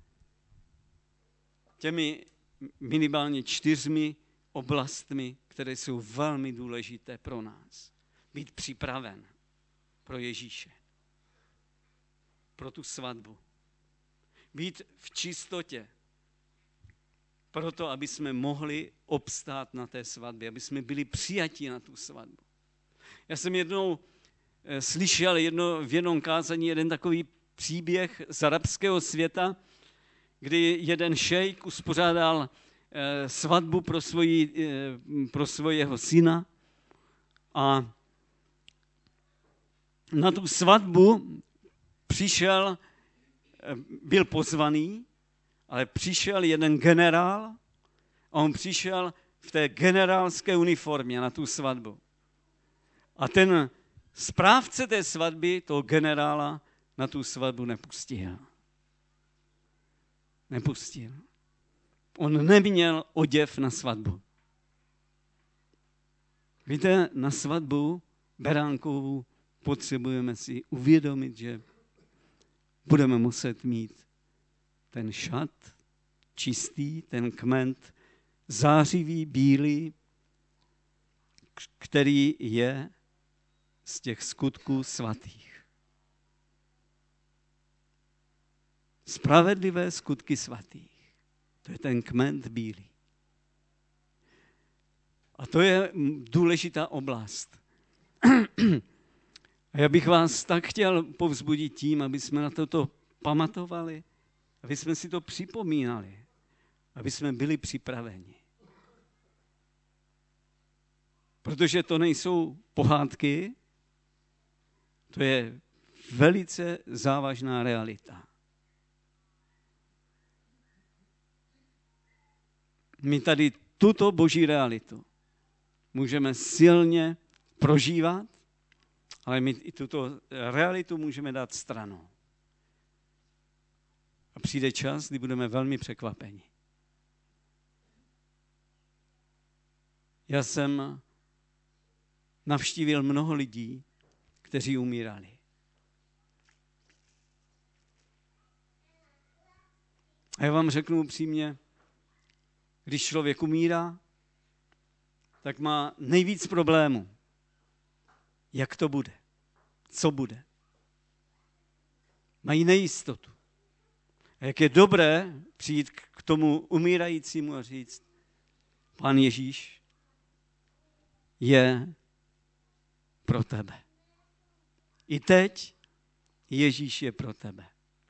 těmi minimálně 4 oblastmi, které jsou velmi důležité pro nás. Být připraven pro Ježíše, pro tu svatbu. Být v čistotě, proto, aby jsme mohli obstát na té svatbě, aby jsme byli přijati na tu svatbu. Já jsem jednou slyšel v jednom kázání jeden takový příběh z arabského světa, kdy jeden šejk uspořádal svatbu pro svého syna a na tu svatbu byl pozvaný, ale přišel jeden generál a on přišel v té generálské uniformě na tu svatbu. A ten správce té svatby, toho generála, na tu svatbu nepustil. Nepustil. On neměl oděv na svatbu. Víte, na svatbu beránkovou potřebujeme si uvědomit, že budeme muset mít ten šat čistý, ten kment zářivý, bílý, který je z těch skutků svatých. Spravedlivé skutky svatých. To je ten kment bílý. A to je důležitá oblast. A já bych vás tak chtěl povzbudit tím, aby jsme na toto pamatovali, aby jsme si to připomínali, aby jsme byli připraveni. Protože to nejsou pohádky, to je velice závažná realita. My tady tuto boží realitu můžeme silně prožívat, ale my i tuto realitu můžeme dát stranou. A přijde čas, kdy budeme velmi překvapeni. Já jsem navštívil mnoho lidí, kteří umírali. A já vám řeknu upřímně, když člověk umírá, tak má nejvíc problémů. Jak to bude? Co bude? Mají nejistotu. A jak je dobré přijít k tomu umírajícímu a říct, Pán Ježíš je pro tebe. I teď Ježíš je pro tebe.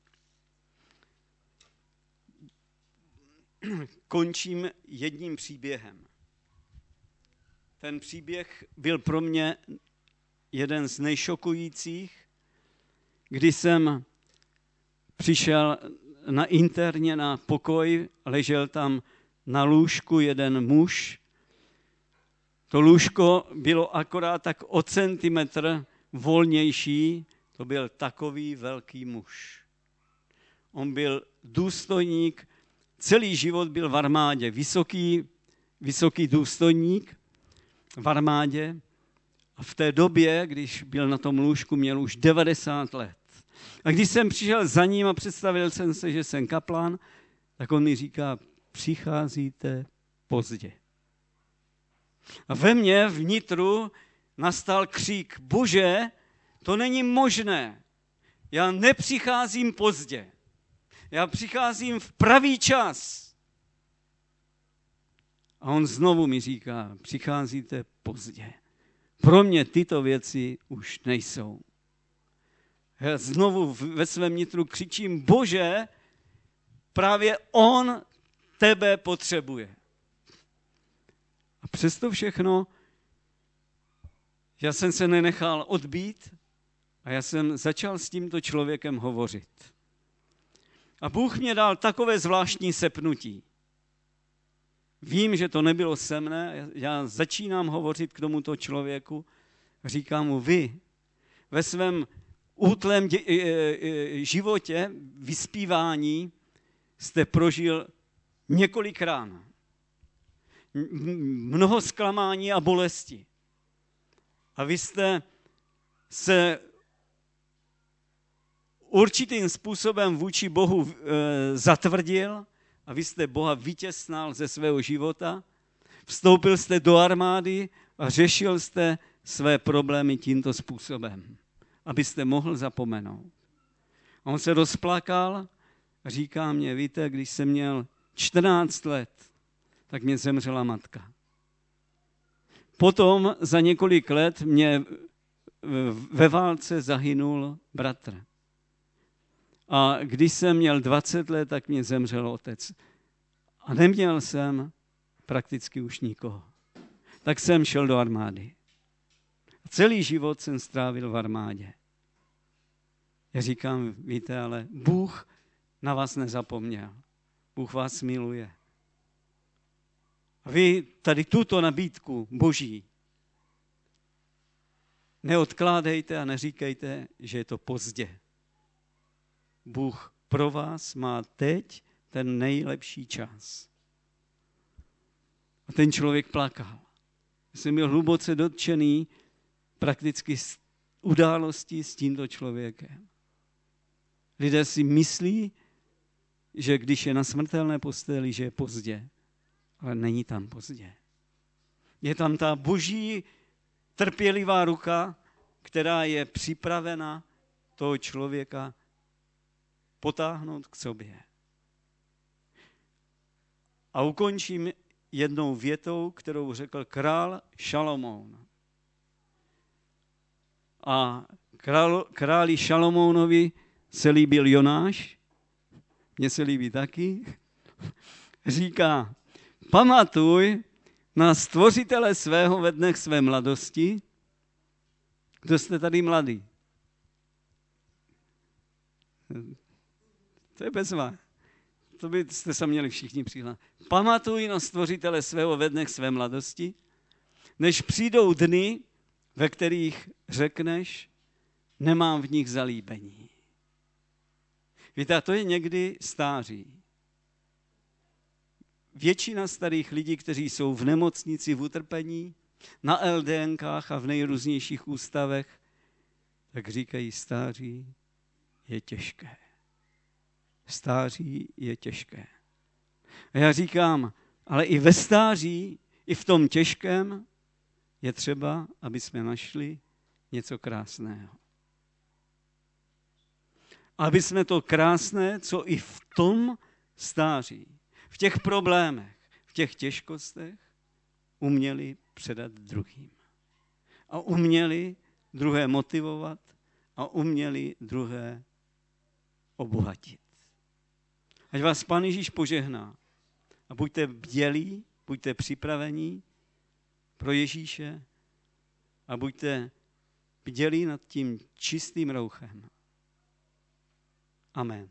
Končím jedním příběhem. Ten příběh byl pro mě jeden z nejšokujících, kdy jsem přišel na interně na pokoj, ležel tam na lůžku jeden muž. To lůžko bylo akorát tak o centimetr volnější, to byl takový velký muž. On byl důstojník, celý život byl v armádě, vysoký důstojník v armádě. A v té době, když byl na tom lůžku, měl už 90 let. A když jsem přišel za ním a představil jsem se, že jsem kaplan, tak on mi říká, přicházíte pozdě. A ve mně vnitru nastal křík, Bože, to není možné. Já nepřicházím pozdě. Já přicházím v pravý čas. A on znovu mi říká, přicházíte pozdě. Pro mě tyto věci už nejsou. Já znovu ve svém nitru křičím, Bože, právě on tebe potřebuje. A přesto všechno, já jsem se nenechal odbít a já jsem začal s tímto člověkem hovořit. A Bůh mě dal takové zvláštní sepnutí. Vím, že to nebylo se mne, já začínám hovořit k tomuto člověku, říkám mu, vy ve svém útlém životě, vyspívání, jste prožil několik rán. Mnoho zklamání a bolesti. A vy jste se určitým způsobem vůči Bohu zatvrdil a vy jste Boha vytěsnal ze svého života, vstoupil jste do armády a řešil jste své problémy tímto způsobem, abyste mohl zapomenout. A on se rozplakal a říká mě, víte, když jsem měl 14 let, tak mě zemřela matka. Potom za několik let mě ve válce zahynul bratr. A když jsem měl 20 let, tak mě zemřel otec. A neměl jsem prakticky už nikoho. Tak jsem šel do armády. Celý život jsem strávil v armádě. Já říkám, víte, ale Bůh na vás nezapomněl. Bůh vás miluje. A vy tady tuto nabídku Boží neodkládejte a neříkejte, že je to pozdě. Bůh pro vás má teď ten nejlepší čas. A ten člověk plakal. Jsem byl hluboce dotčený prakticky události s tímto člověkem. Lidé si myslí, že když je na smrtelné posteli, že je pozdě. Ale není tam pozdě. Je tam ta boží trpělivá ruka, která je připravena toho člověka potáhnout k sobě. A ukončím jednou větou, kterou řekl král Šalomoun. A králi Šalomounovi se líbil Jonáš, mně se líbí taky, říká, pamatuj na stvořitele svého ve dnech své mladosti. Kdo jste tady mladý? To je bezvá. To byste se měli všichni přihlásit. Pamatuj na stvořitele svého ve dnech své mladosti, než přijdou dny, ve kterých řekneš, nemám v nich zalíbení. Víte, a to je někdy stáří. Většina starých lidí, kteří jsou v nemocnici, v utrpení, na LDNkách a v nejrůznějších ústavech, tak říkají, stáří je těžké. Stáří je těžké. A já říkám, ale i ve stáří, i v tom těžkém je třeba, aby jsme našli něco krásného. Aby jsme to krásné, co i v tom stáří, v těch problémech, v těch těžkostech, uměli předat druhým. A uměli druhé motivovat a uměli druhé obohatit. Ať vás Pán Ježíš požehná. A buďte bdělí, buďte připravení pro Ježíše a buďte bdělí nad tím čistým rouchem. Amen.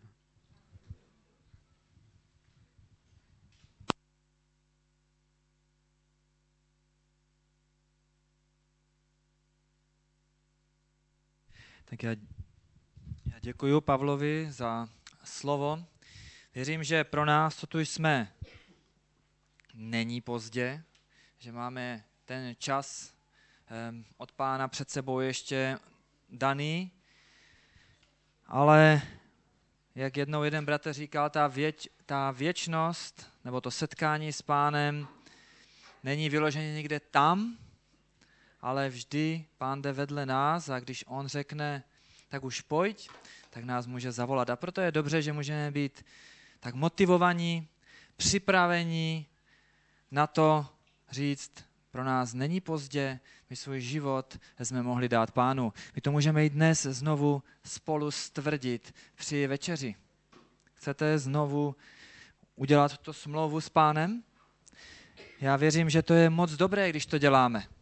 Tak já děkuji Pavlovi za slovo. Věřím, že pro nás, co tu jsme, není pozdě, že máme ten čas od Pána před sebou ještě daný, ale jak jednou jeden bratr říkal, ta věčnost nebo to setkání s Pánem není vyloženě někde tam, ale vždy Pán jde vedle nás a když on řekne, tak už pojď, tak nás může zavolat. A proto je dobře, že můžeme být tak motivovaní, připravení na to říct, pro nás není pozdě, my svůj život jsme mohli dát Pánu. My to můžeme i dnes znovu spolu stvrdit při večeři. Chcete znovu udělat tu smlouvu s Pánem? Já věřím, že to je moc dobré, když to děláme.